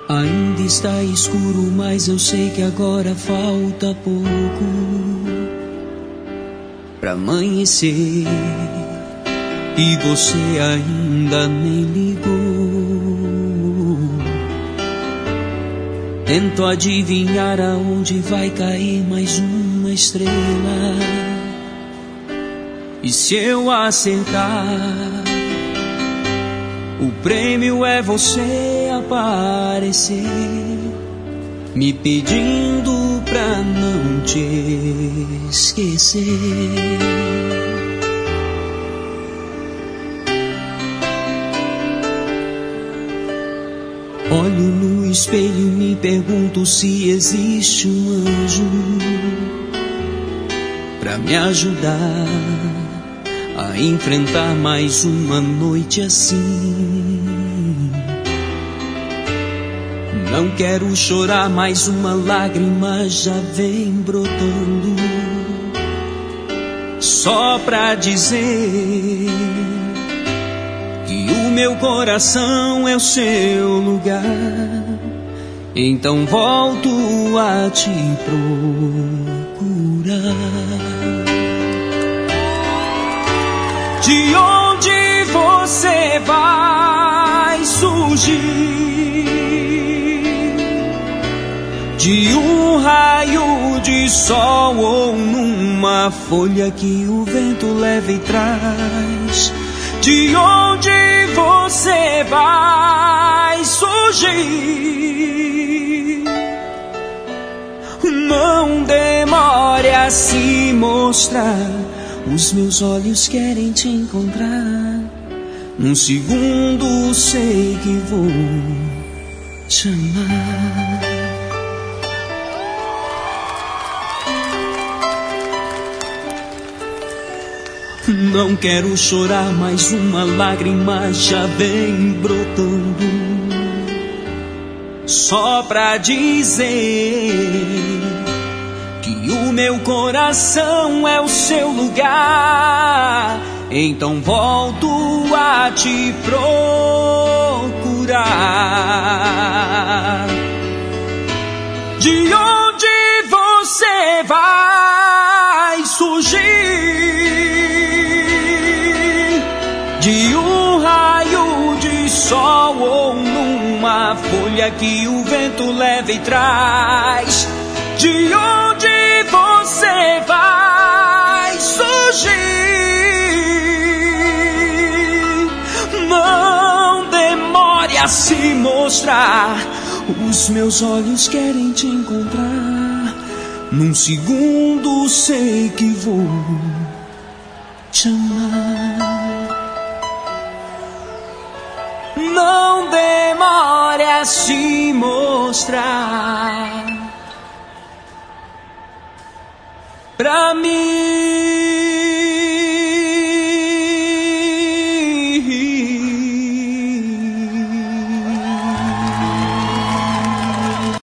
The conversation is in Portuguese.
Ainda está escuro, mas eu sei que agora falta pouco pra amanhecer. E você ainda nem ligou. Tento adivinhar aonde vai cair mais uma estrela. E se eu acertar, o prêmio é você aparecer, me pedindo pra não te esquecer. Olho no espelho e me pergunto se existe um anjo pra me ajudar a enfrentar mais uma noite assim. Não quero chorar, mais uma lágrima já vem brotando, só pra dizer que o meu coração é o seu lugar. Então volto a te procurar. De onde você vai surgir? De um raio de sol ou numa folha que o vento leva e traz? De onde você vai surgir? Não demore a se mostrar, os meus olhos querem te encontrar. Num segundo sei que vou te amar. Não quero chorar, mais uma lágrima já vem brotando, só pra dizer que o meu coração é o seu lugar. Então volto a te procurar. De onde você vai surgir? De um raio de sol ou numa folha que o vento leva e traz? De onde você vai surgir? Não demore a se mostrar, os meus olhos querem te encontrar. Num segundo sei que vou te amar. Não demore a se mostrar pra mim.